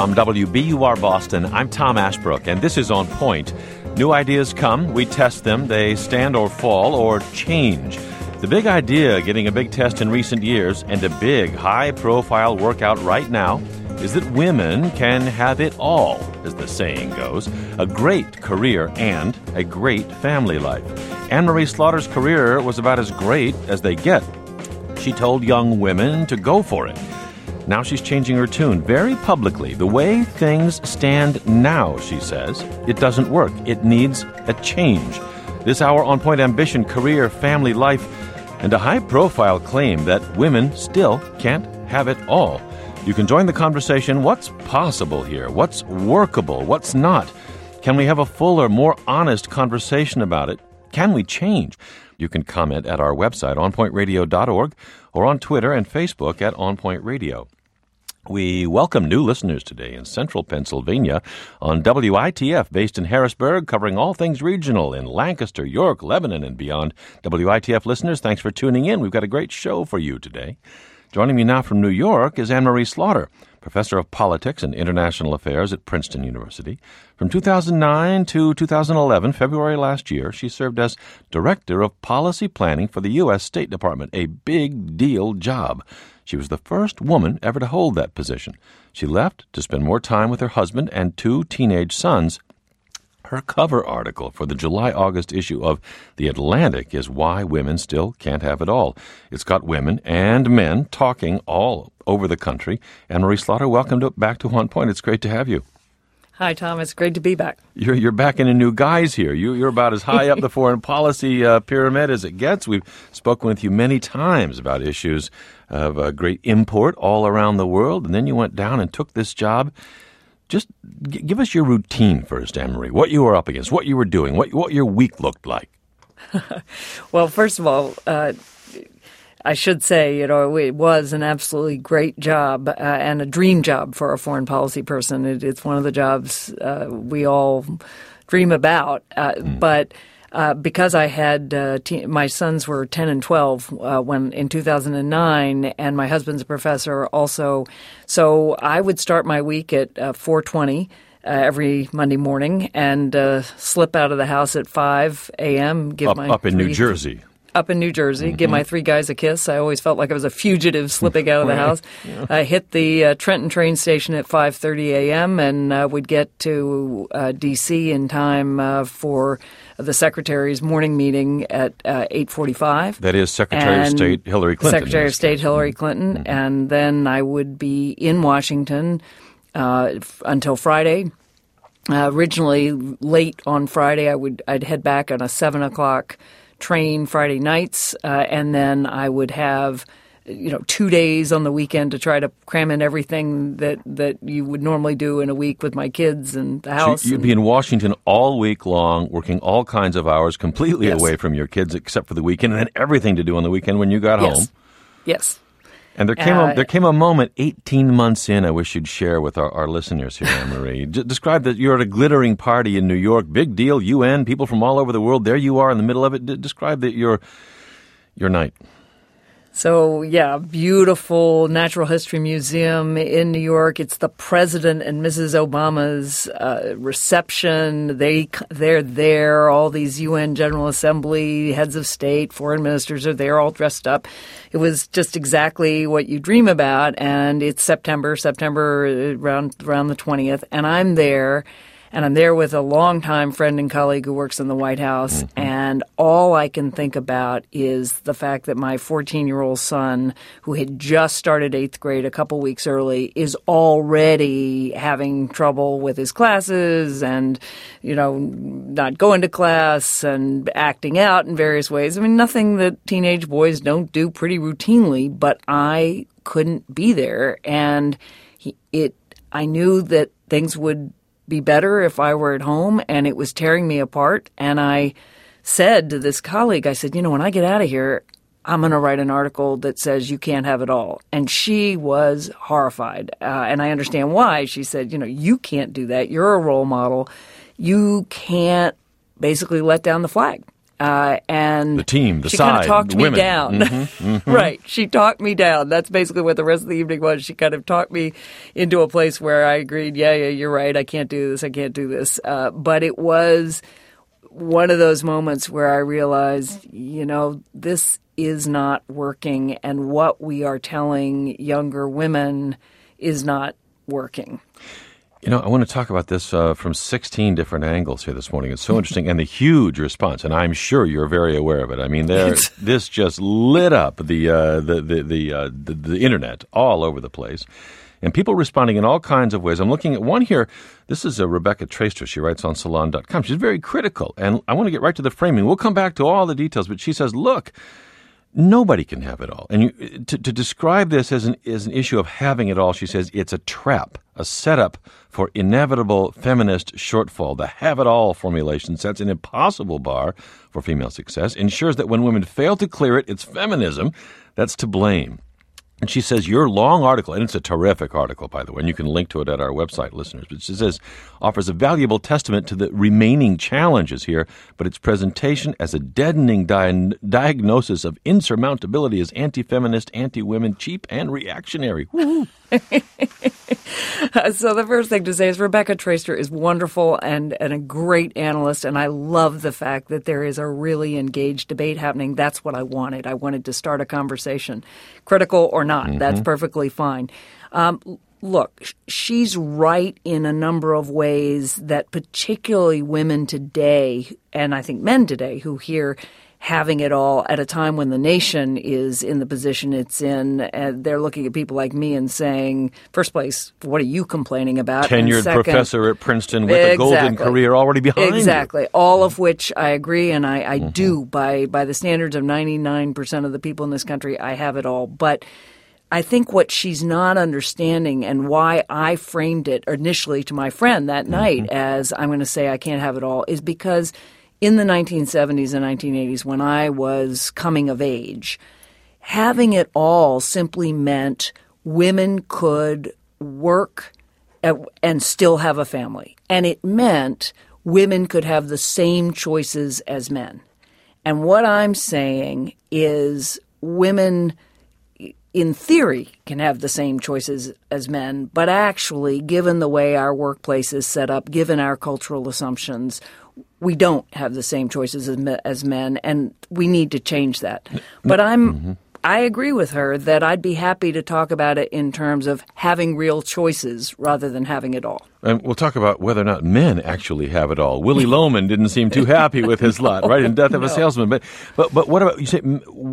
From WBUR Boston, I'm Tom Ashbrook, and this is On Point. New ideas come, we test them, they stand or fall or change. The big idea getting a big test in recent years, and a big, high-profile workout right now, is that women can have it all, as the saying goes, a great career and a great family life. Anne-Marie Slaughter's career was about as great as they get. She told young women to go for it. Now she's changing her tune very publicly. The way things stand now, she says, it doesn't work. It needs a change. This hour, On Point: ambition, career, family life, and a high-profile claim that women still can't have it all. You can join the conversation. What's possible here? What's workable? What's not? Can we have a fuller, more honest conversation about it? Can we change? You can comment at our website, onpointradio.org, or on Twitter and Facebook at On Point Radio. We welcome new listeners today in central Pennsylvania on WITF, based in Harrisburg, covering all things regional in Lancaster, York, Lebanon, and beyond. WITF listeners, thanks for tuning in. We've got a great show for you today. Joining me now from New York is Anne-Marie Slaughter, professor of politics and international affairs at Princeton University. From 2009 to 2011, February last year, she served as director of policy planning for the U.S. State Department, a big deal job. She was the first woman ever to hold that position. She left to spend more time with her husband and two teenage sons. Her cover article for the July-August issue of The Atlantic is Why Women Still Can't Have It All. It's got women and men talking all over the country. Anne-Marie Slaughter, welcome back to On Point. It's great to have you. Hi, Tom. It's great to be back. You're back in a new guise here. You're about as high up the foreign policy pyramid as it gets. We've spoken with you many times about issues of great import all around the world, and then you went down and took this job. Just give us your routine first, Anne-Marie, what you were up against, what you were doing, what your week looked like. Well, first of all, I should say, it was an absolutely great job and a dream job for a foreign policy person. It's one of the jobs we all dream about. But because I had my sons were 10 and 12 when in 2009, and my husband's a professor also, so I would start my week at 4:20 every Monday morning and slip out of the house at 5 a.m. Up in New Jersey. Up in New Jersey, give my three guys a kiss. I always felt like I was a fugitive slipping out of the house. I hit the Trenton train station at 5:30 a.m. and would get to D.C. in time for the Secretary's morning meeting at 8:45. That is Secretary of State Hillary Clinton. Secretary of State Hillary Clinton. And then I would be in Washington until Friday. Originally, late on Friday, I'd head back on a 7 o'clock train Friday nights, and then I would have 2 days on the weekend to try to cram in everything that you would normally do in a week with my kids and the house. So you'd be in Washington all week long, working all kinds of hours, completely away from your kids except for the weekend, and then everything to do on the weekend when you got home. Yes. And there came a moment 18 months in I wish you'd share with our listeners here, Anne-Marie. Describe that you're at a glittering party in New York, big deal, UN, people from all over the world. There you are in the middle of it. Describe your night. So, beautiful Natural History Museum in New York. It's the President and Mrs. Obama's reception. They're there. All these UN General Assembly, heads of state, foreign ministers are there all dressed up. It was just exactly what you dream about. And it's September around the 20th. And I'm there. And I'm there with a longtime friend and colleague who works in the White House. And all I can think about is the fact that my 14-year-old son, who had just started 8th grade a couple weeks early, is already having trouble with his classes and, not going to class and acting out in various ways. I mean, nothing that teenage boys don't do pretty routinely, but I couldn't be there. And I knew that things would be better if I were at home, and it was tearing me apart. And I said to this colleague, I said, when I get out of here, I'm going to write an article that says you can't have it all. And she was horrified. And I understand why. She said, you can't do that. You're a role model. You can't basically let down the flag. and the team, the she side, kind of talked me women. down. Right. She talked me down. That's basically what the rest of the evening was. She kind of talked me into a place where I agreed, yeah, you're right. I can't do this. But it was one of those moments where I realized, this is not working, and what we are telling younger women is not working. I want to talk about this from 16 different angles here this morning. It's so interesting, and the huge response, and I'm sure you're very aware of it. I mean, this just lit up the internet all over the place, and people responding in all kinds of ways. I'm looking at one here. This is Rebecca Traister. She writes on Salon.com. She's very critical, and I want to get right to the framing. We'll come back to all the details, but she says, look, nobody can have it all. And to describe this as an issue of having it all, she says, it's a trap, a setup for inevitable feminist shortfall. The have-it-all formulation sets an impossible bar for female success, ensures that when women fail to clear it, it's feminism that's to blame. And she says your long article, and it's a terrific article, by the way, and you can link to it at our website, listeners, but she says offers a valuable testament to the remaining challenges here, but its presentation as a deadening diagnosis of insurmountability is anti-feminist, anti-women, cheap, and reactionary. So the first thing to say is Rebecca Traister is wonderful and a great analyst, and I love the fact that there is a really engaged debate happening. That's what I wanted. I wanted to start a conversation, critical or not. That's perfectly fine. Look, she's right in a number of ways that particularly women today, and I think men today, who hear having it all at a time when the nation is in the position it's in, and they're looking at people like me and saying, first place, what are you complaining about? Tenured professor at Princeton with a golden career already behind you. Exactly. All of which I agree, and I do. By the standards of 99% of the people in this country, I have it all. But I think what she's not understanding, and why I framed it initially to my friend that night as I'm going to say I can't have it all, is because in the 1970s and 1980s, when I was coming of age, having it all simply meant women could work and still have a family. And it meant women could have the same choices as men. And what I'm saying is women, in theory, can have the same choices as men, but actually, given the way our workplace is set up, given our cultural assumptions, we don't have the same choices as men, and we need to change that. But I agree with her that I'd be happy to talk about it in terms of having real choices rather than having it all. And we'll talk about whether or not men actually have it all. Willie Loman didn't seem too happy with his lot, right, in Death of a Salesman. But what about, you say,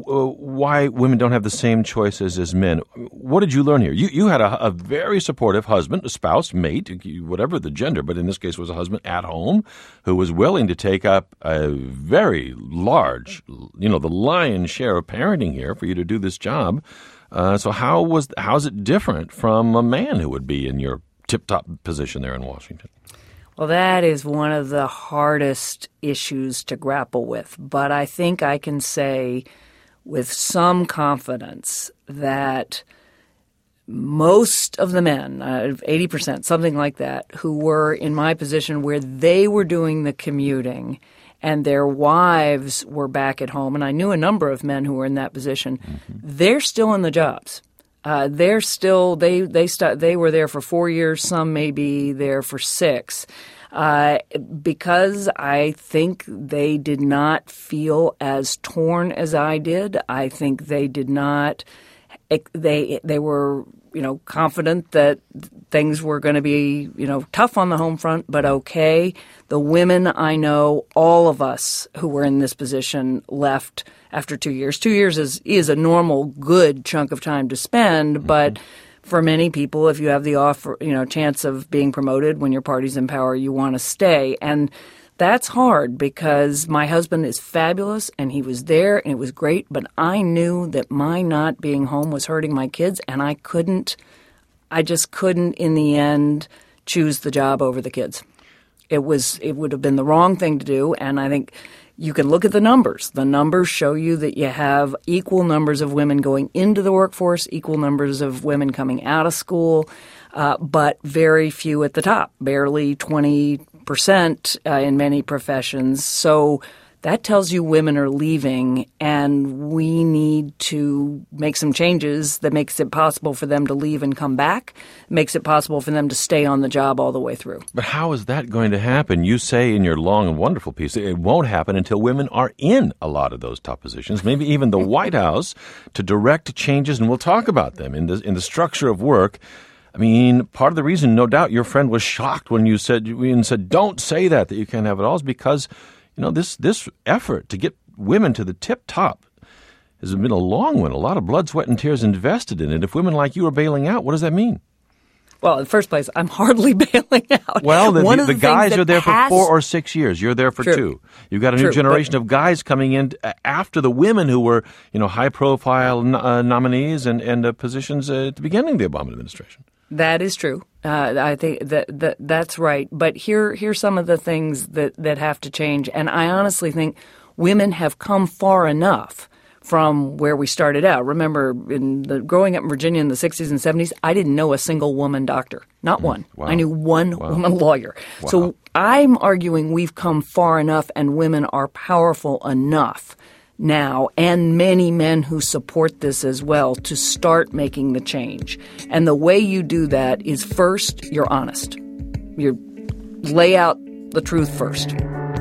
why women don't have the same choices as men? What did you learn here? You had a very supportive husband, a spouse, mate, whatever the gender, but in this case was a husband at home who was willing to take up a very large, the lion's share of parenting here for you to do this job. So how's it different from a man who would be in your tip-top position there in Washington? Well, that is one of the hardest issues to grapple with. But I think I can say with some confidence that most of the men, 80%, something like that, who were in my position where they were doing the commuting and their wives were back at home, and I knew a number of men who were in that position, they're still in the jobs. They're still they were there for 4 years. Some may be there for 6, because I think they did not feel as torn as I did. I think they did not. They were confident that things were going to be tough on the home front, but okay. The women I know, all of us who were in this position, left after 2 years. 2 years is a normal, good chunk of time to spend, but for many people, if you have the offer, chance of being promoted when your party's in power, you want to stay. And that's hard because my husband is fabulous and he was there and it was great, but I knew that my not being home was hurting my kids, and I just couldn't in the end choose the job over the kids. It would have been the wrong thing to do, and I think you can look at the numbers. The numbers show you that you have equal numbers of women going into the workforce, equal numbers of women coming out of school, but very few at the top, barely 20% in many professions. So that tells you women are leaving, and we need to make some changes that makes it possible for them to leave and come back, makes it possible for them to stay on the job all the way through. But how is that going to happen? You say in your long and wonderful piece that it won't happen until women are in a lot of those top positions, maybe even the White House, to direct changes, and we'll talk about them in the structure of work. I mean, part of the reason, no doubt, your friend was shocked when you said, don't say that you can't have it all, is because this effort to get women to the tip top has been a long one. A lot of blood, sweat, and tears invested in it. If women like you are bailing out, what does that mean? Well, in the first place, I'm hardly bailing out. Well, the guys are there for 4 or 6 years. You're there for 2. You've got a new generation of guys coming in after the women who were, high-profile nominees and positions at the beginning of the Obama administration. That is true. I think that's right. But here's some of the things that have to change. And I honestly think women have come far enough from where we started out. Remember, growing up in Virginia in the 60s and 70s, I didn't know a single woman doctor. Not one. Wow. I knew one woman lawyer. Wow. So I'm arguing we've come far enough and women are powerful enough now, and many men who support this as well, to start making the change. And the way you do that is, first, you're honest. You lay out the truth first.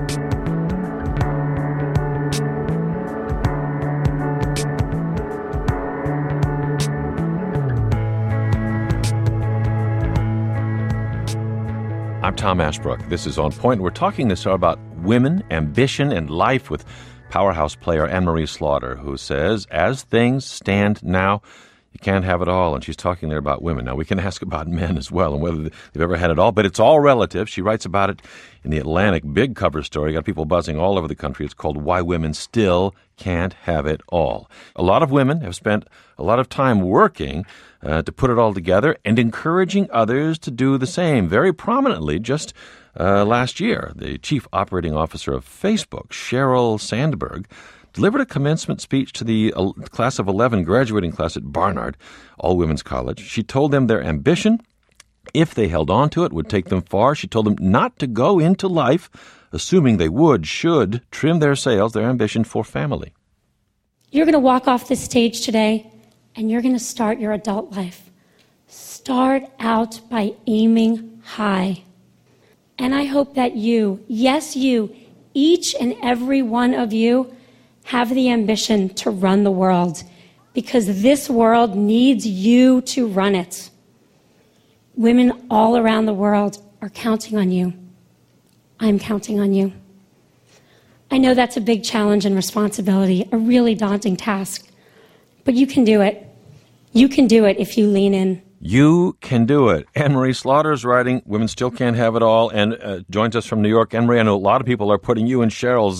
I'm Tom Ashbrook. This is On Point. We're talking this hour about women, ambition, and life with powerhouse player Anne-Marie Slaughter, who says, as things stand now, you can't have it all. And she's talking there about women. Now, we can ask about men as well and whether they've ever had it all, but it's all relative. She writes about it in the Atlantic, big cover story. Got people buzzing all over the country. It's called Why Women Still Can't Have It All. A lot of women have spent a lot of time working to put it all together and encouraging others to do the same. Very prominently, just last year, the chief operating officer of Facebook, Sheryl Sandberg, delivered a commencement speech to the class of 11 graduating class at Barnard, all-women's college. She told them their ambition, if they held on to it, would take them far. She told them not to go into life assuming they should trim their sails, their ambition for family. You're going to walk off this stage today, and you're going to start your adult life. Start out by aiming high. And I hope that you, yes, you, each and every one of you, have the ambition to run the world, because this world needs you to run it. Women all around the world are counting on you. I'm counting on you. I know that's a big challenge and responsibility, a really daunting task, but you can do it. You can do it if you lean in. You can do it. Anne-Marie Slaughter is writing Women Still Can't Have It All, and joins us from New York. Anne-Marie, I know a lot of people are putting you and Sheryl's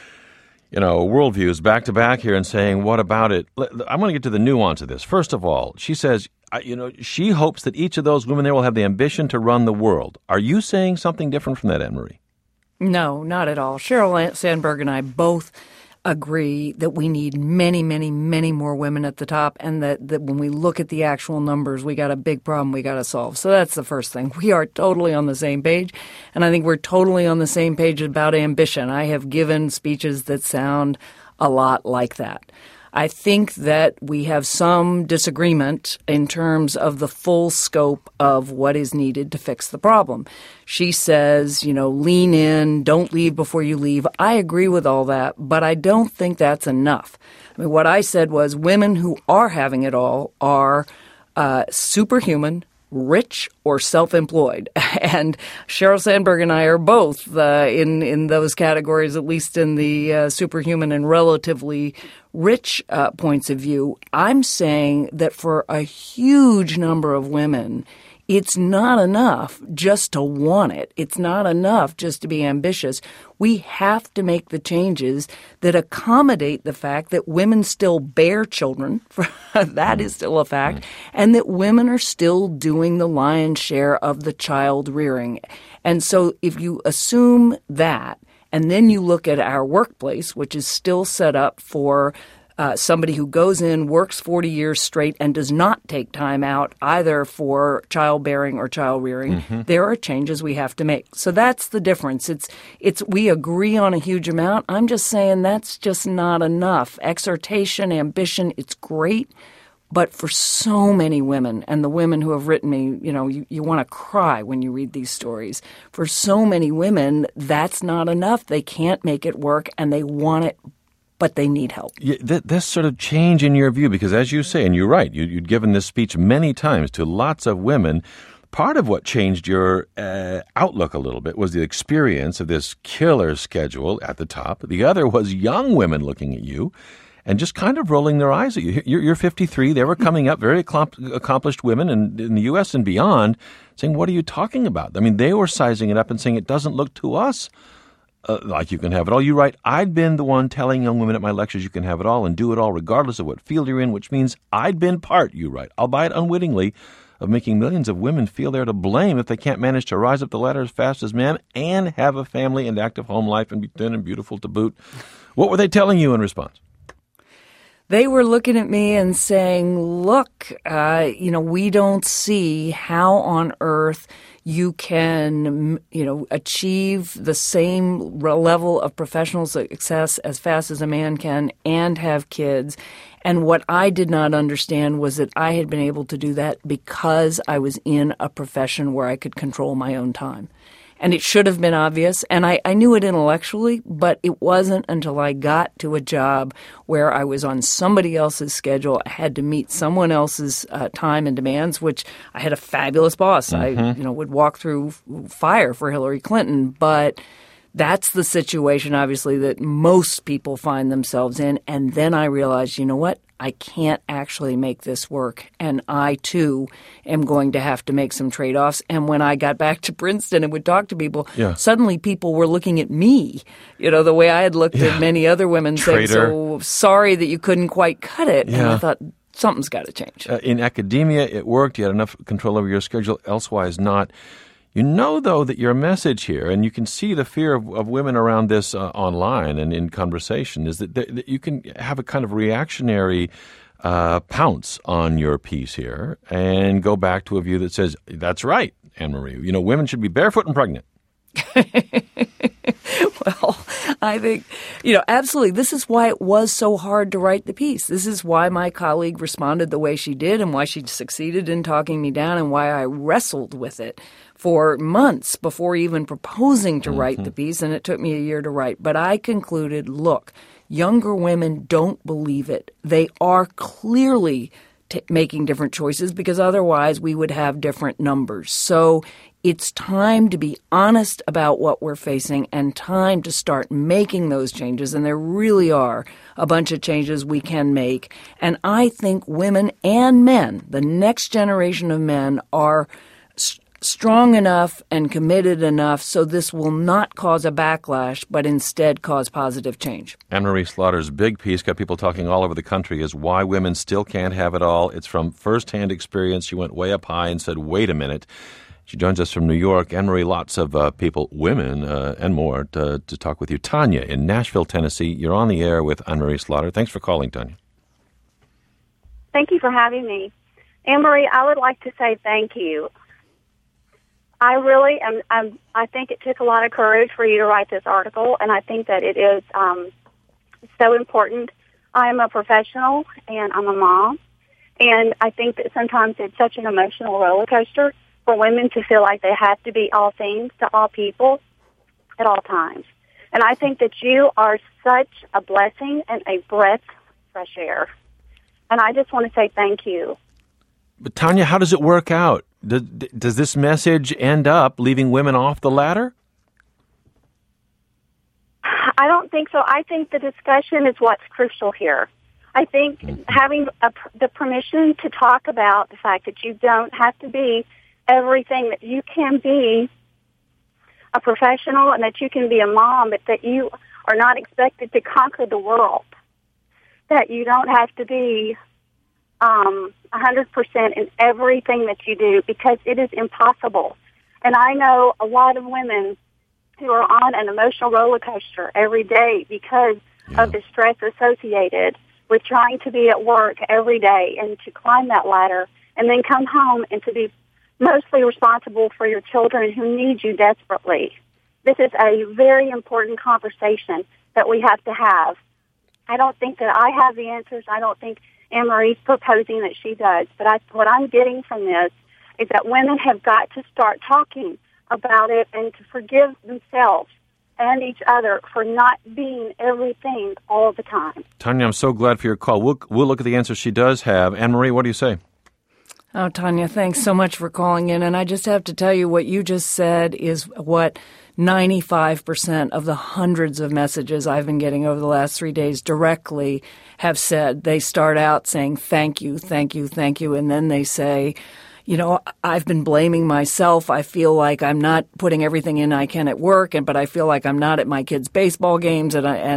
worldviews back to back here and saying, what about it? I want to get to the nuance of this. First of all, she says, she hopes that each of those women there will have the ambition to run the world. Are you saying something different from that, Anne-Marie? No, not at all. Sheryl Sandberg and I both agree that we need many, many, many more women at the top, and that when we look at the actual numbers, we got a big problem we got to solve. So that's the first thing. We are totally on the same page, and I think we're totally on the same page about ambition. I have given speeches that sound a lot like that. I think that we have some disagreement in terms of the full scope of what is needed to fix the problem. She says, lean in, don't leave before you leave. I agree with all that, but I don't think that's enough. I mean, what I said was women who are having it all are superhuman, rich, or self-employed. And Sheryl Sandberg and I are both in those categories, at least in the superhuman and relatively rich points of view. I'm saying that for a huge number of women, it's not enough just to want it. It's not enough just to be ambitious. We have to make the changes that accommodate the fact that women still bear children. That is still a fact. And that women are still doing the lion's share of the child rearing. And so if you assume that, and then you look at our workplace, which is still set up for somebody who goes in, works 40 years straight, and does not take time out either for childbearing or child rearing, there are changes we have to make. So that's the difference. It's we agree on a huge amount. I'm just saying that's just not enough. Exhortation, ambition, it's great. But for so many women, and the women who have written me, you want to cry when you read these stories. For so many women, that's not enough. They can't make it work, and they want it, but they need help. Yeah, this sort of change in your view, because as you say, and you're right, you'd given this speech many times to lots of women. Part of what changed your outlook a little bit was the experience of this killer schedule at the top. The other was young women looking at you and just kind of rolling their eyes at you. You're 53. They were coming up, very accomplished women in the U.S. and beyond, saying, what are you talking about? I mean, they were sizing it up and saying it doesn't look to us like you can have it all. You write, I'd been the one telling young women at my lectures you can have it all and do it all regardless of what field you're in, which means I'd been part, you write, albeit unwittingly, of making millions of women feel they're to blame if they can't manage to rise up the ladder as fast as men and have a family and active home life and be thin and beautiful to boot. What were they telling you in response? They were looking at me and saying, look, we don't see how on earth you can, achieve the same level of professional success as fast as a man can and have kids. And what I did not understand was that I had been able to do that because I was in a profession where I could control my own time. And it should have been obvious, and I knew it intellectually, but it wasn't until I got to a job where I was on somebody else's schedule. I had to meet someone else's time and demands, which I had a fabulous boss. I would walk through fire for Hillary Clinton, but that's the situation, obviously, that most people find themselves in. And then I realized, you know what? I can't actually make this work. And I, too, am going to have to make some trade-offs. And when I got back to Princeton and would talk to people, suddenly people were looking at me, the way I had looked at many other women, saying, so sorry that you couldn't quite cut it. And I thought, something's got to change. In academia, it worked. You had enough control over your schedule. Elsewise, not. You know, though, that your message here, and you can see the fear of women around this online and in conversation, is that you can have a kind of reactionary pounce on your piece here and go back to a view that says, that's right, Anne-Marie, women should be barefoot and pregnant. Well, I think, absolutely. This is why it was so hard to write the piece. This is why my colleague responded the way she did and why she succeeded in talking me down and why I wrestled with it for months before even proposing to write the piece, and it took me a year to write. But I concluded, look, younger women don't believe it. They are clearly making different choices because otherwise we would have different numbers. So it's time to be honest about what we're facing and time to start making those changes. And there really are a bunch of changes we can make. And I think women and men, the next generation of men, are strong enough and committed enough so this will not cause a backlash, but instead cause positive change. Anne-Marie Slaughter's big piece got people talking all over the country is Why Women Still Can't Have It All. It's from firsthand experience. She went way up high and said, wait a minute. She joins us from New York. Anne-Marie, lots of people, women and more, to talk with you. Tanya in Nashville, Tennessee. You're on the air with Anne-Marie Slaughter. Thanks for calling, Tanya. Thank you for having me. Anne-Marie, I would like to say thank you. I really am. I think it took a lot of courage for you to write this article, and I think that it is so important. I am a professional, and I'm a mom, and I think that sometimes it's such an emotional roller coaster for women to feel like they have to be all things to all people at all times. And I think that you are such a blessing and a breath of fresh air. And I just want to say thank you. But Tanya, how does it work out? Does this message end up leaving women off the ladder? I don't think so. I think the discussion is what's crucial here. I think having the permission to talk about the fact that you don't have to be everything, that you can be a professional and that you can be a mom, but that you are not expected to conquer the world, that you don't have to be 100% in everything that you do, because it is impossible. And I know a lot of women who are on an emotional roller coaster every day because of the stress associated with trying to be at work every day and to climb that ladder and then come home and to be mostly responsible for your children who need you desperately. This is a very important conversation that we have to have. I don't think that I have the answers. I don't think Anne-Marie's proposing that she does. But what I'm getting from this is that women have got to start talking about it and to forgive themselves and each other for not being everything all the time. Tanya, I'm so glad for your call. We'll look at the answers she does have. Anne-Marie, what do you say? Oh, Tanya, thanks so much for calling in. And I just have to tell you what you just said is what 95% of the hundreds of messages I've been getting over the last 3 days directly have said. They start out saying, thank you, thank you, thank you. And then they say, I've been blaming myself. I feel like I'm not putting everything in I can at work, but I feel like I'm not at my kids' baseball games.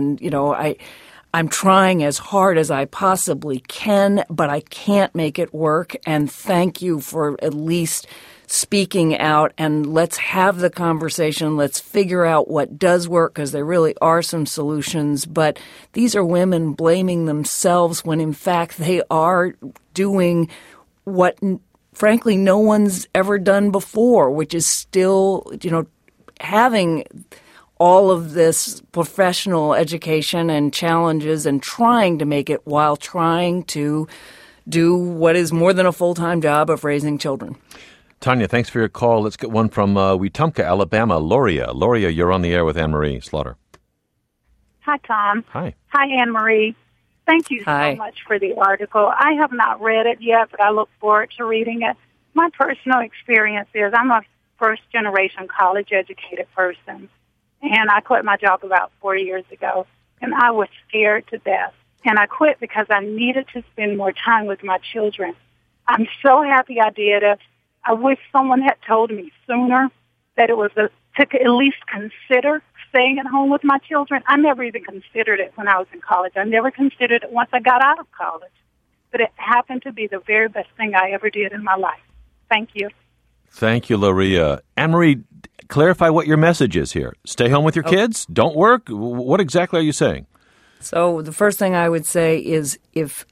I'm trying as hard as I possibly can, but I can't make it work. And thank you for at least speaking out, and let's have the conversation. Let's figure out what does work, because there really are some solutions. But these are women blaming themselves when, in fact, they are doing what, frankly, no one's ever done before, which is still, having all of this professional education and challenges and trying to make it while trying to do what is more than a full-time job of raising children. Tanya, thanks for your call. Let's get one from Wetumpka, Alabama. Loria, you're on the air with Anne-Marie Slaughter. Hi, Tom. Hi. Hi, Anne-Marie. Thank you so much for the article. I have not read it yet, but I look forward to reading it. My personal experience is I'm a first-generation college-educated person, and I quit my job about 4 years ago, and I was scared to death. And I quit because I needed to spend more time with my children. I'm so happy I did it. I wish someone had told me sooner that it was to at least consider staying at home with my children. I never even considered it when I was in college. I never considered it once I got out of college. But it happened to be the very best thing I ever did in my life. Thank you. Thank you, Loria. Anne-Marie, clarify what your message is here. Stay home with your kids? Don't work? What exactly are you saying? So the first thing I would say is if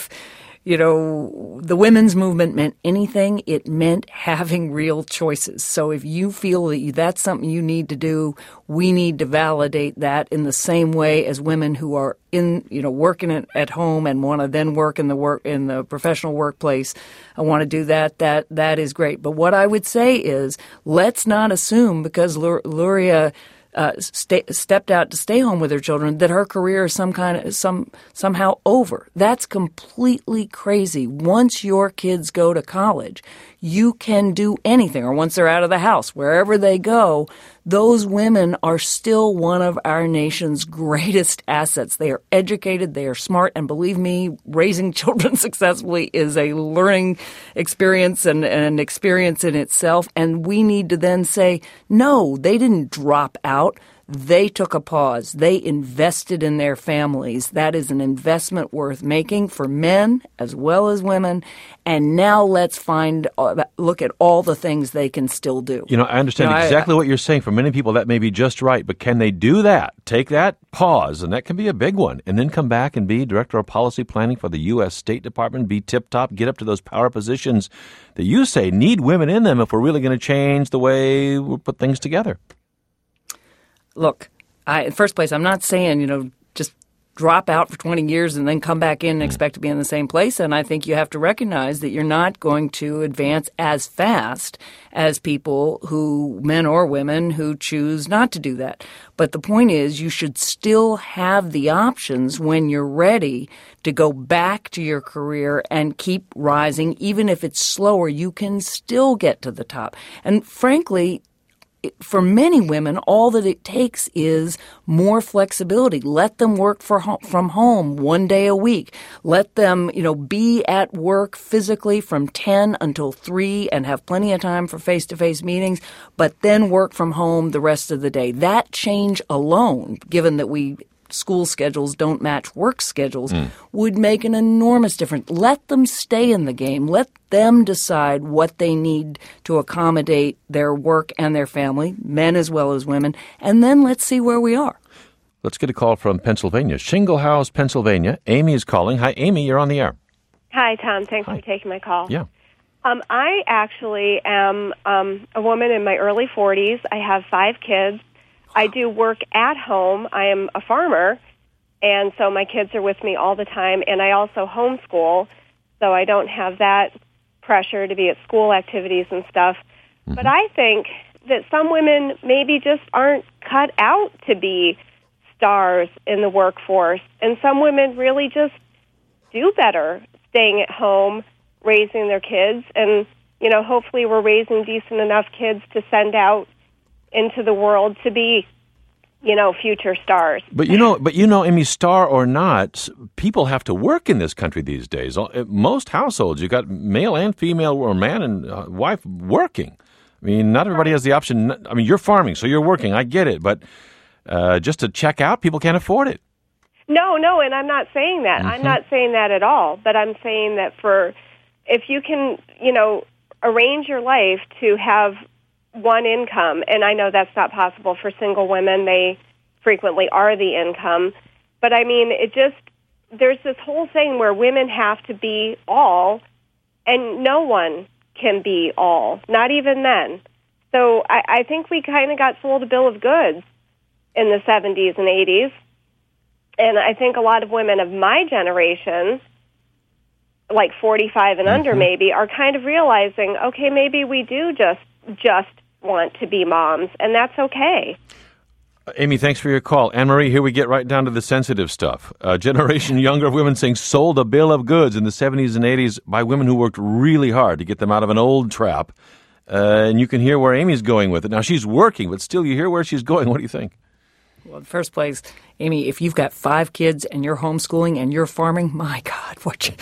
the women's movement meant anything, it meant having real choices. So if you feel that that's something you need to do, we need to validate that in the same way as women who are working at home and want to then work in the professional workplace. I want to do that. That is great. But what I would say is, let's not assume because Luria stepped out to stay home with her children that her career is somehow over. That's completely crazy. Once your kids go to college, you can do anything, or once they're out of the house, wherever they go, those women are still one of our nation's greatest assets. They are educated, they are smart, and believe me, raising children successfully is a learning experience and an experience in itself. And we need to then say, no, they didn't drop out. They took a pause. They invested in their families. That is an investment worth making for men as well as women. And now let's look at all the things they can still do. I understand exactly what you're saying. For many people, that may be just right. But can they do that? Take that pause, and that can be a big one, and then come back and be Director of Policy Planning for the U.S. State Department, be tip-top, get up to those power positions that you say need women in them if we're really going to change the way we put things together. Look, in first place, I'm not saying, just drop out for 20 years and then come back in and expect to be in the same place. And I think you have to recognize that you're not going to advance as fast as people men or women, who choose not to do that. But the point is, you should still have the options when you're ready to go back to your career and keep rising. Even if it's slower, you can still get to the top. And frankly, for many women, all that it takes is more flexibility. Let them work from home 1 day a week. Let them, be at work physically from 10 until 3 and have plenty of time for face-to-face meetings, but then work from home the rest of the day. That change alone, given that school schedules don't match work schedules, would make an enormous difference. Let them stay in the game. Let them decide what they need to accommodate their work and their family, men as well as women, and then let's see where we are. Let's get a call from Pennsylvania. Shingle House, Pennsylvania. Amy is calling. Hi, Amy, you're on the air. Hi, Tom. Thanks for taking my call. Yeah. I actually am a woman in my early 40s. I have 5 kids. I do work at home. I am a farmer, and so my kids are with me all the time, and I also homeschool, so I don't have that pressure to be at school activities and stuff. Mm-hmm. But I think that some women maybe just aren't cut out to be stars in the workforce, and some women really just do better staying at home, raising their kids, and, you know, hopefully we're raising decent enough kids to send out into the world to be, you know, future stars. But you know, Amy, star or not, people have to work in this country these days. Most households, you got male and female, or man and wife working. I mean, not everybody has the option. I mean, you're farming, so you're working. I get it, but just to check out, people can't afford it. No, and I'm not saying that. Mm-hmm. I'm not saying that at all. But I'm saying that if you can, you know, arrange your life to have one income, and I know that's not possible for single women. They frequently are the income. But, I mean, there's this whole thing where women have to be all, and no one can be all, not even men. So I think we kind of got sold a bill of goods in the 70s and 80s. And I think a lot of women of my generation, like 45 and under maybe, are kind of realizing, okay, maybe we do just want to be moms, and that's okay. Amy, thanks for your call. Anne-Marie, here we get right down to the sensitive stuff. A generation younger of women saying sold a bill of goods in the 70s and 80s by women who worked really hard to get them out of an old trap. And you can hear where Amy's going with it. Now, she's working, but still you hear where she's going. What do you think? Well, in the first place, Amy, if you've got 5 kids and you're homeschooling and you're farming, my God,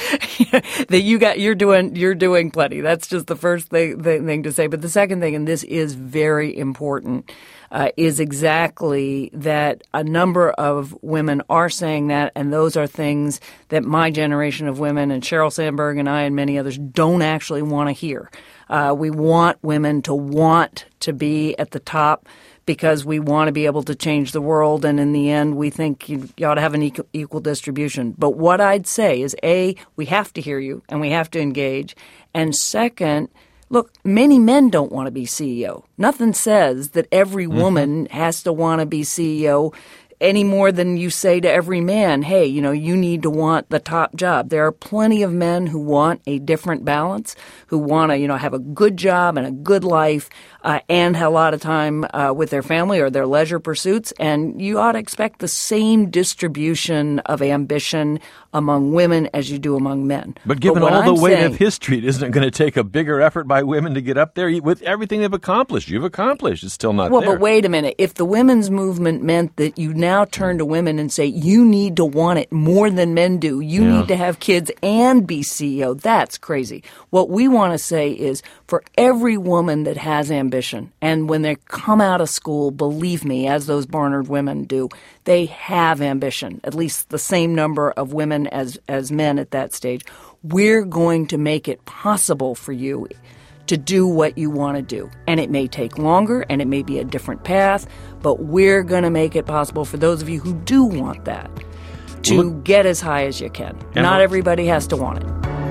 you're doing plenty. That's just the first thing to say. But the second thing, and this is very important, is exactly that a number of women are saying that, and those are things that my generation of women and Sheryl Sandberg and I and many others don't actually want to hear. We want women to want to be at the top, because we want to be able to change the world, and in the end, we think you ought to have an equal distribution. But what I'd say is, A, we have to hear you, and we have to engage. And second, look, many men don't want to be CEO. Nothing says that every woman has to want to be CEO any more than you say to every man, hey, you know, you need to want the top job. There are plenty of men who want a different balance, who want to, you know, have a good job and a good life, and a lot of time with their family or their leisure pursuits. And you ought to expect the same distribution of ambition among women as you do among men. But given all the weight of history, isn't it going to take a bigger effort by women to get up there with everything they've accomplished? You've accomplished. It's still not there. Well, but wait a minute. If the women's movement meant that you now turn to women and say, you need to want it more than men do, you need to have kids and be CEO, that's crazy. What we want to say is, for every woman that has ambition, and when they come out of school, believe me, as those Barnard women do, they have ambition, at least the same number of women as men at that stage. We're going to make it possible for you to do what you want to do. And it may take longer, and it may be a different path, but we're going to make it possible for those of you who do want that to get as high as you can. Not everybody has to want it.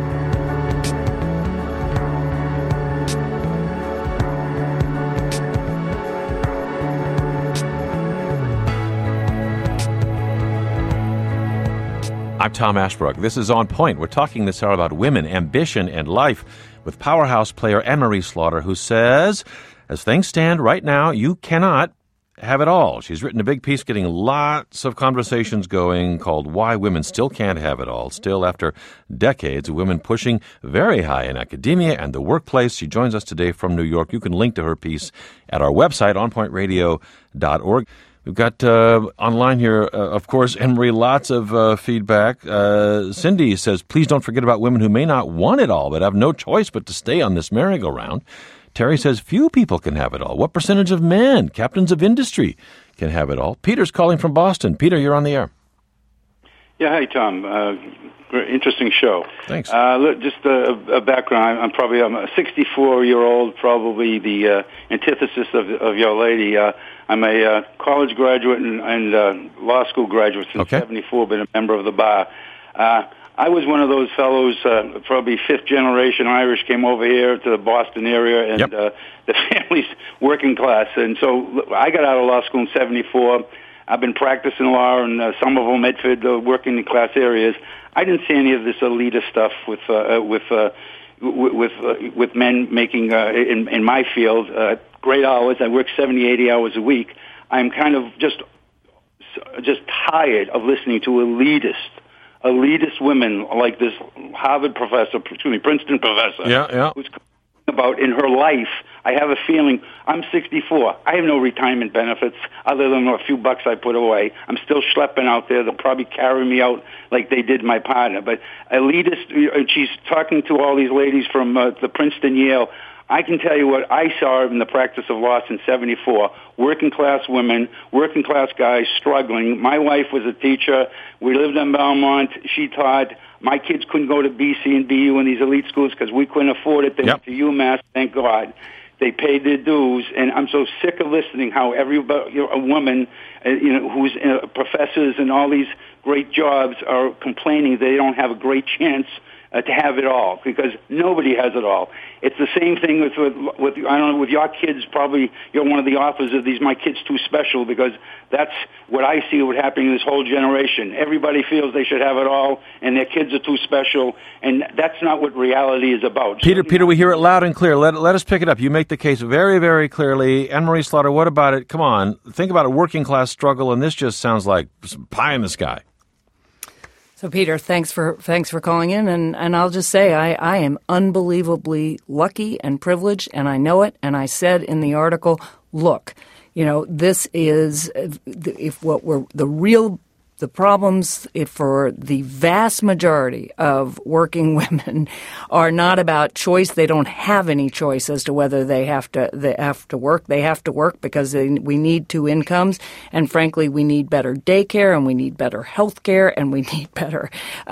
I'm Tom Ashbrook. This is On Point. We're talking this hour about women, ambition, and life with powerhouse player Anne-Marie Slaughter, who says, as things stand right now, you cannot have it all. She's written a big piece getting lots of conversations going called Why Women Still Can't Have It All. Still, after decades of women pushing very high in academia and the workplace. She joins us today from New York. You can link to her piece at our website, onpointradio.org. We've got online here, of course, Anne-Marie, lots of feedback. Cindy says, please don't forget about women who may not want it all, but have no choice but to stay on this merry-go-round. Terry says, few people can have it all. What percentage of men, captains of industry, can have it all? Peter's calling from Boston. Peter, you're on the air. Yeah, hey, Tom. Interesting show. Thanks. Just a background. I'm a 64-year-old, probably the antithesis of your lady. I'm a college graduate and law school graduate since 74, been a member of the bar. I was one of those fellows, probably fifth-generation Irish, came over here to the Boston area, and the family's working class. And so I got out of law school in 74. I've been practicing law in Somerville, Medford, working class areas. I didn't see any of this elitist stuff with men making in my field great hours. I work 70, 80 hours a week. I'm kind of just tired of listening to elitist women like this Princeton professor, who's about in her life. I have a feeling I'm 64. I have no retirement benefits other than a few bucks I put away. I'm still schlepping out there. They'll probably carry me out like they did my partner. But elitist, she's talking to all these ladies from the Princeton, Yale. I can tell you what I saw in the practice of law since 74. Working class women, working class guys struggling. My wife was a teacher. We lived in Belmont. She taught. My kids couldn't go to BC and BU in these elite schools because we couldn't afford it. They went to UMass, thank God. They paid their dues, and I'm so sick of listening how everybody, a woman, who's professors and all these great jobs are complaining they don't have a great chance to have it all, because nobody has it all. It's the same thing with I don't know, with your kids. Probably you're one of the authors of these. My kid's too special, because that's what I see what happening in this whole generation. Everybody feels they should have it all, and their kids are too special, and that's not what reality is about. Peter, we hear it loud and clear. Let us pick it up. You make the case very, very clearly. Anne-Marie Slaughter, what about it? Come on, think about a working class struggle, and this just sounds like pie in the sky. So, Peter, thanks for calling in, and I'll just say I am unbelievably lucky and privileged, and I know it. And I said in the article, look, this is the problems for the vast majority of working women are not about choice. They don't have any choice as to whether they have to work. They have to work because we need two incomes. And frankly, we need better daycare, and we need better health care, and we need better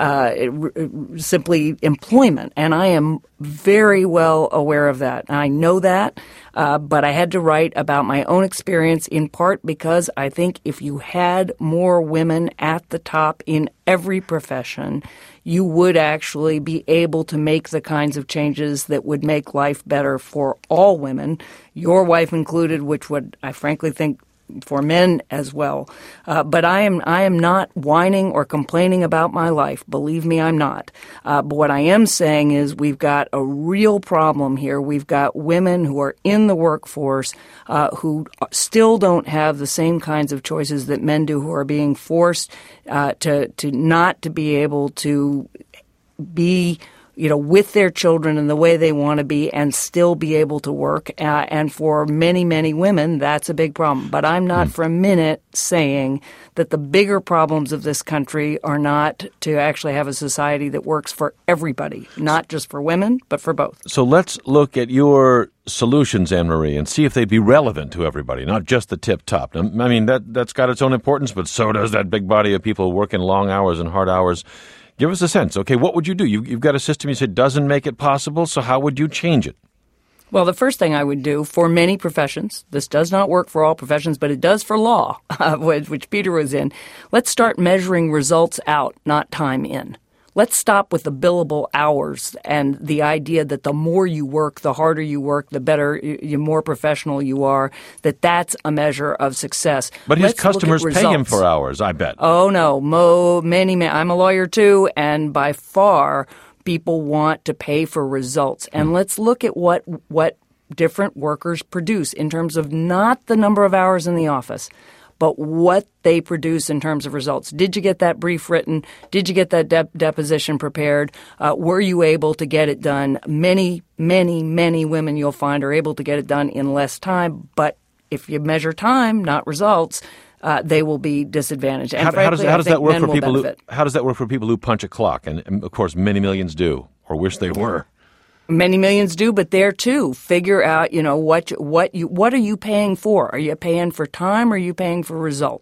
simply employment. And I am very well aware of that. I know that. But I had to write about my own experience, in part because I think if you had more women at the top in every profession, you would actually be able to make the kinds of changes that would make life better for all women, your wife included, which would, I frankly think, for men as well. But I am not whining or complaining about my life. Believe me, I'm not. But what I am saying is we've got a real problem here. We've got women who are in the workforce who still don't have the same kinds of choices that men do, who are being forced to not to be able to be with their children in the way they want to be and still be able to work. And for many, many women, that's a big problem. But I'm not for a minute saying that the bigger problems of this country are not to actually have a society that works for everybody, not just for women, but for both. So let's look at your solutions, Anne-Marie, and see if they'd be relevant to everybody, not just the tip top. I mean, that's got its own importance, but so does that big body of people working long hours and hard hours. Give us a sense. Okay, what would you do? You've got a system you said doesn't make it possible, so how would you change it? Well, the first thing I would do for many professions, this does not work for all professions, but it does for law, which Peter was in. Let's start measuring results out, not time in. Let's stop with the billable hours and the idea that the more you work, the harder you work, the better, the more professional you are, that's a measure of success. But his customers pay him for hours, I bet. Oh, no. Many. I'm a lawyer, too, and by far people want to pay for results. And let's look at what different workers produce in terms of not the number of hours in the office, but what they produce in terms of results. Did you get that brief written? Did you get that deposition prepared? Were you able to get it done? Many, many, many women you'll find are able to get it done in less time. But if you measure time, not results, they will be disadvantaged. And how does that work for people? How does that work for people who punch a clock? And of course, many millions do, or wish they were. Many millions do, but there too, figure out, what are you paying for? Are you paying for time or are you paying for results?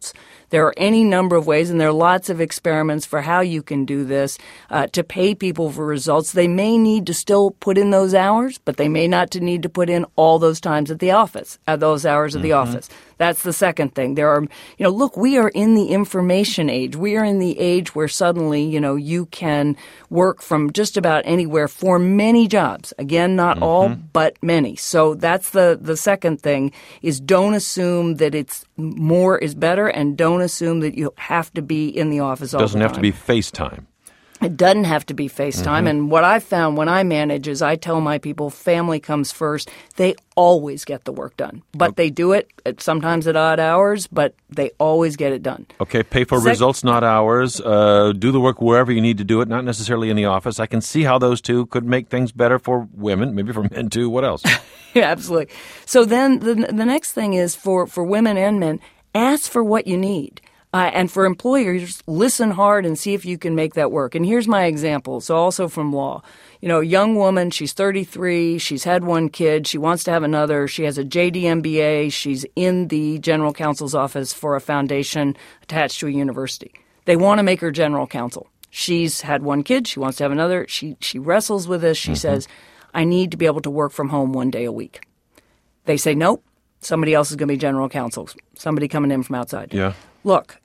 There are any number of ways, and there are lots of experiments for how you can do this to pay people for results. They may need to still put in those hours, but they may not need to put in all those times at the office, at those hours at the office. That's the second thing. There are, look, we are in the information age. We are in the age where suddenly, you can work from just about anywhere for many jobs. Again, not all, but many. So that's the second thing is don't assume that it's more is better, and don't assume that you have to be in the office all the time. Doesn't have to be FaceTime. It doesn't have to be FaceTime. And what I've found when I manage is I tell my people family comes first. They always get the work done. But they do it sometimes at odd hours, but they always get it done. Okay, pay for results, not hours. Do the work wherever you need to do it, not necessarily in the office. I can see how those two could make things better for women, maybe for men too. What else? Yeah, absolutely. So then the next thing is for women and men, ask for what you need. And for employers, listen hard and see if you can make that work. And here's my example. So also from law. A young woman, she's 33, she's had one kid, she wants to have another, she has a JD MBA, she's in the general counsel's office for a foundation attached to a university. They want to make her general counsel. She's had one kid, she wants to have another. She wrestles with this. She says, I need to be able to work from home one day a week. They say, nope, somebody else is going to be general counsel, somebody coming in from outside. Yeah. Look,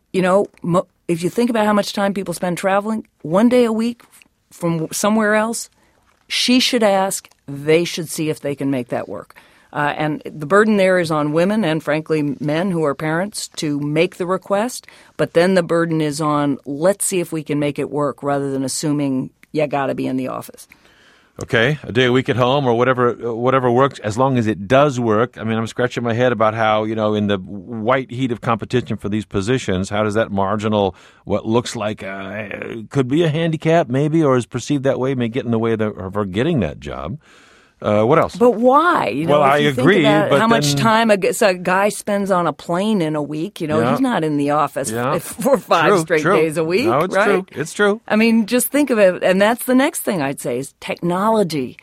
if you think about how much time people spend traveling, one day a week from somewhere else, she should ask, they should see if they can make that work. And the burden there is on women and, frankly, men who are parents to make the request. But then the burden is on, let's see if we can make it work rather than assuming you got to be in the office. Okay, a day a week at home or whatever works, as long as it does work. I mean, I'm scratching my head about how, in the white heat of competition for these positions, how does that marginal, what looks like could be a handicap maybe, or is perceived that way, may get in the way of her getting that job. What else? But why? Well, I agree. But how much time a guy spends on a plane in a week? He's not in the office for 5 straight days a week. No, it's right? true. It's true. I mean, just think of it. And that's the next thing I'd say is technology.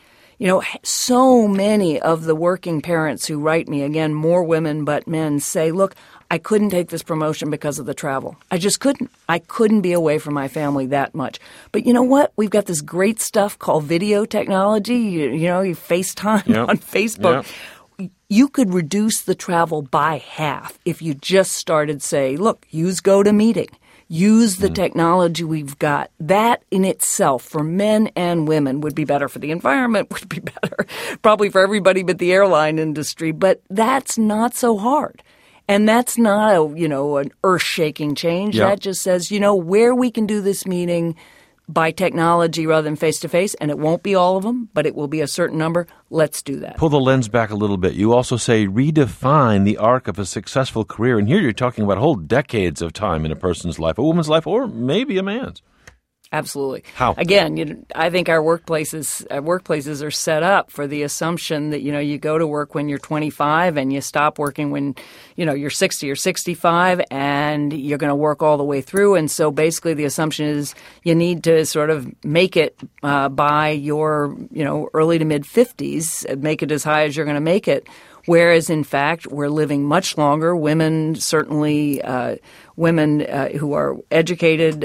So many of the working parents who write me, again, more women but men, say, look, I couldn't take this promotion because of the travel. I just couldn't. I couldn't be away from my family that much. But you know what? We've got this great stuff called video technology. You FaceTime on Facebook. Yep. You could reduce the travel by half if you just started, say, look, use GoToMeeting. Use the technology we've got. That in itself, for men and women, would be better for the environment, would be better probably for everybody but the airline industry. But that's not so hard. And that's not an earth-shaking change. Yep. That just says, where we can do this meeting by technology rather than face-to-face, and it won't be all of them, but it will be a certain number, let's do that. Pull the lens back a little bit. You also say redefine the arc of a successful career. And here you're talking about whole decades of time in a person's life, a woman's life, or maybe a man's. Absolutely. How? Again, I think our workplaces are set up for the assumption that, you go to work when you're 25 and you stop working when, you're 60 or 65 and you're going to work all the way through. And so basically the assumption is you need to sort of make it by your, early to mid 50s, make it as high as you're going to make it. Whereas, in fact, we're living much longer. Women, certainly women who are educated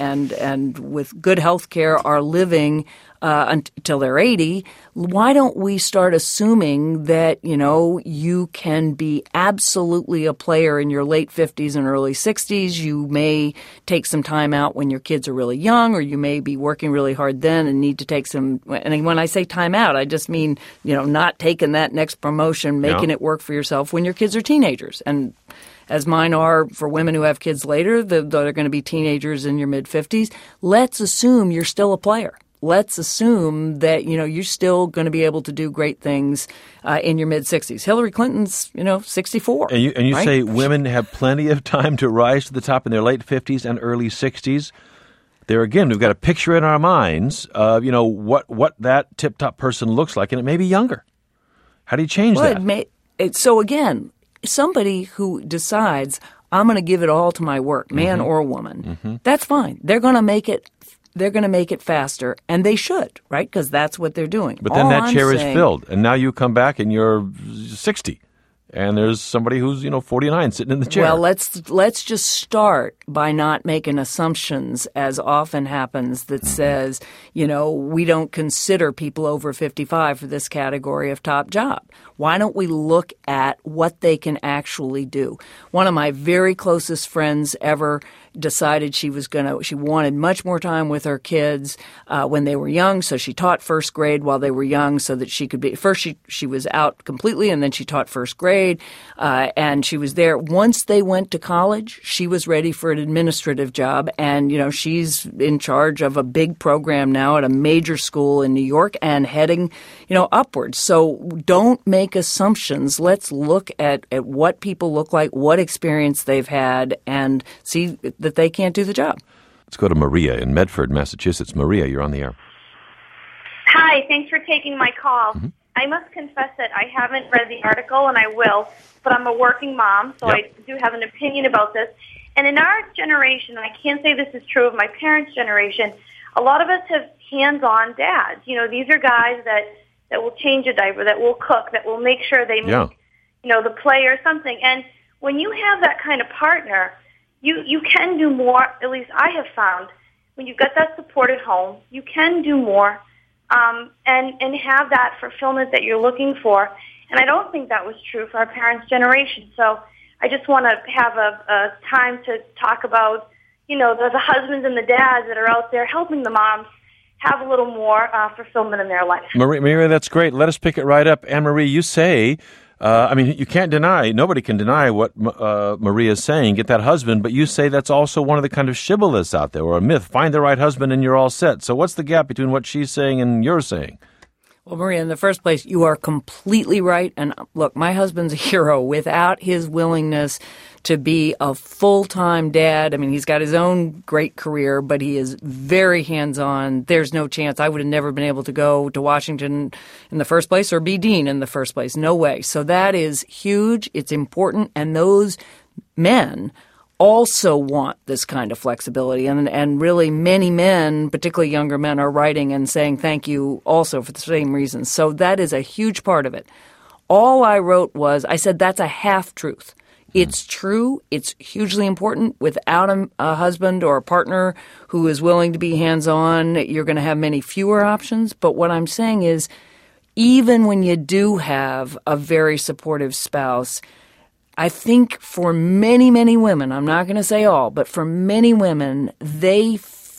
and with good health care are living until they're 80. Why don't we start assuming that, you can be absolutely a player in your late 50s and early 60s. You may take some time out when your kids are really young, or you may be working really hard then and need to take some – and when I say time out, I just mean, not taking that next promotion, making it work for yourself when your kids are teenagers. And as mine are for women who have kids later, they're going to be teenagers in your mid-50s. Let's assume you're still a player. Let's assume that, you're still going to be able to do great things in your mid-60s. Hillary Clinton's, 64. And you right? say women have plenty of time to rise to the top in their late 50s and early 60s. There again, we've got a picture in our minds of, what that tip-top person looks like, and it may be younger. How do you change that? So again, somebody who decides, I'm going to give it all to my work, man or woman, that's fine. They're going to make it. They're going to make it faster, and they should, right? Because that's what they're doing. But then that chair is filled, and now you come back and you're 60. and there's somebody who's, 49 sitting in the chair. Well, let's just start by not making assumptions, as often happens, that says, we don't consider people over 55 for this category of top job. Why don't we look at what they can actually do? One of my very closest friends ever decided she wanted much more time with her kids when they were young, so she taught first grade while they were young so that she could be – first she was out completely, and then she taught first grade, and she was there. Once they went to college, she was ready for an administrative job, and, she's in charge of a big program now at a major school in New York and heading, upwards. So don't make assumptions. Let's look at what people look like, what experience they've had, and see that they can't do the job. Let's go to Maria in Medford, Massachusetts. Maria, you're on the air. Hi, thanks for taking my call. Mm-hmm. I must confess that I haven't read the article, and I will, but I'm a working mom, so I do have an opinion about this. And in our generation, and I can't say this is true of my parents' generation, a lot of us have hands-on dads. These are guys that will change a diaper, that will cook, that will make sure they make, the play or something. And when you have that kind of partner, you can do more, at least I have found. When you've got that support at home, you can do more and have that fulfillment that you're looking for. And I don't think that was true for our parents' generation. So I just want to have a time to talk about, the husbands and the dads that are out there helping the moms have a little more fulfillment in their life. Maria, that's great. Let us pick it right up. Anne-Marie, you say, you can't deny, nobody can deny what Maria is saying, get that husband, but you say that's also one of the kind of shibboleths out there, or a myth. Find the right husband and you're all set. So what's the gap between what she's saying and you're saying? Well, Maria, in the first place, you are completely right. And look, my husband's a hero. Without his willingness to be a full-time dad, he's got his own great career, but he is very hands-on. There's no chance. I would have never been able to go to Washington in the first place or be dean in the first place. No way. So that is huge. It's important. And those men also want this kind of flexibility. And really many men, particularly younger men, are writing and saying thank you also for the same reasons. So that is a huge part of it. All I wrote was, I said that's a half-truth. It's true. It's hugely important. Without a husband or a partner who is willing to be hands-on, you're going to have many fewer options. But what I'm saying is, even when you do have a very supportive spouse, I think for many, many women, I'm not going to say all, but for many women, they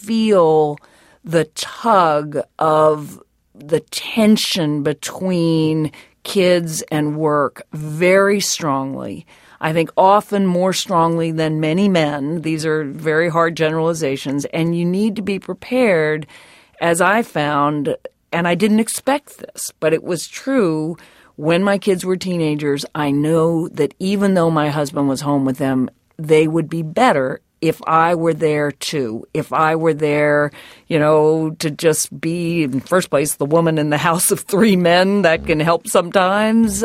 feel the tug of the tension between kids and work very strongly. I think often more strongly than many men. These are very hard generalizations, and you need to be prepared, as I found, and I didn't expect this, but it was true. When my kids were teenagers, I know that even though my husband was home with them, they would be better if I were there too. If I were there, to just be, in the first place, the woman in the house of three men, that can help sometimes.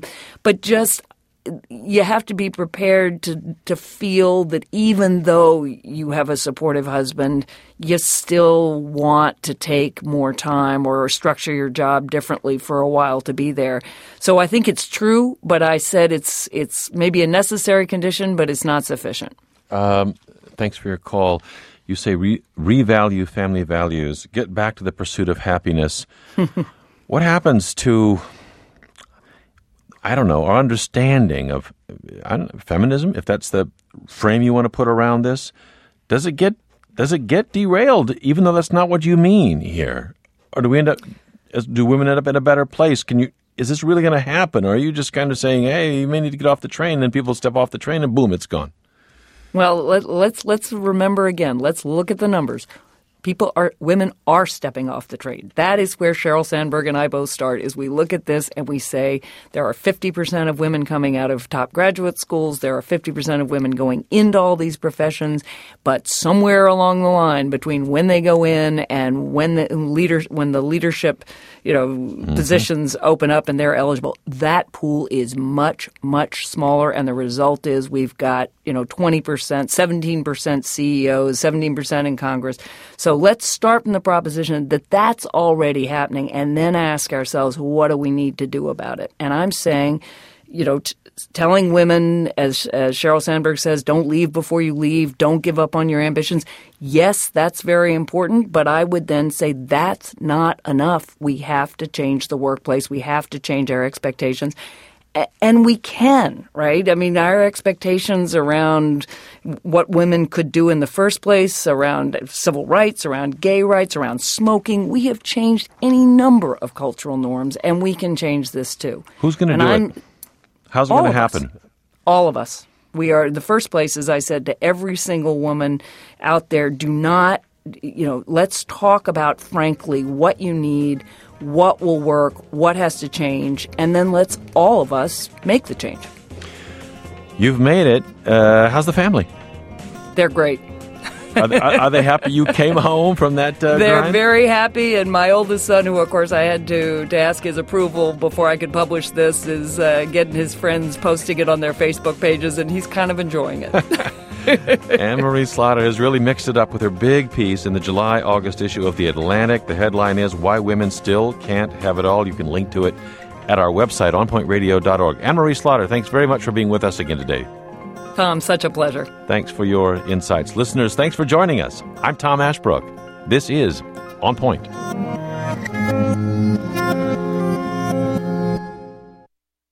But just, you have to be prepared to feel that even though you have a supportive husband, you still want to take more time or structure your job differently for a while to be there. So I think it's true, but I said it's maybe a necessary condition, but it's not sufficient. Thanks for your call. You say revalue family values. Get back to the pursuit of happiness. What happens to, our understanding of feminism, if that's the frame you want to put around this? Does it get derailed, even though that's not what you mean here? Or do women end up in a better place? Is this really going to happen? Or are you just kind of saying, hey, you may need to get off the train, and then people step off the train and boom, it's gone? Well, let's remember again. Let's look at the numbers. Women are stepping off the train. That is where Sheryl Sandberg and I both start, is we look at this and we say there are 50% of women coming out of top graduate schools. There are 50% of women going into all these professions. But somewhere along the line between when they go in and when the leadership, positions open up and they're eligible, that pool is much, much smaller. And the result is we've got, 20%, 17% CEOs, 17% in Congress. So let's start from the proposition that that's already happening and then ask ourselves, what do we need to do about it? And I'm saying telling women, as Sheryl Sandberg says, don't leave before you leave, don't give up on your ambitions. Yes, that's very important, but I would then say that's not enough. We have to change the workplace. We have to change our expectations. And we can, right? I mean, our expectations around what women could do in the first place, around civil rights, around gay rights, around smoking, we have changed any number of cultural norms, and we can change this too. Who's going to do it? How's it going to happen? All of us. We are, the first place, as I said, to every single woman out there, do not, let's talk about, frankly, what you need, what will work, what has to change, and then let's all of us make the change. You've made it. How's the family? They're great. Are they happy you came home from that They're grind? very happy, and my oldest son, who, of course, I had to ask his approval before I could publish this, is getting his friends posting it on their Facebook pages, and he's kind of enjoying it. Anne-Marie Slaughter has really mixed it up with her big piece in the July-August issue of The Atlantic. The headline is Why Women Still Can't Have It All. You can link to it at our website, onpointradio.org. Anne-Marie Slaughter, thanks very much for being with us again today. Tom, such a pleasure. Thanks for your insights. Listeners, thanks for joining us. I'm Tom Ashbrook. This is On Point.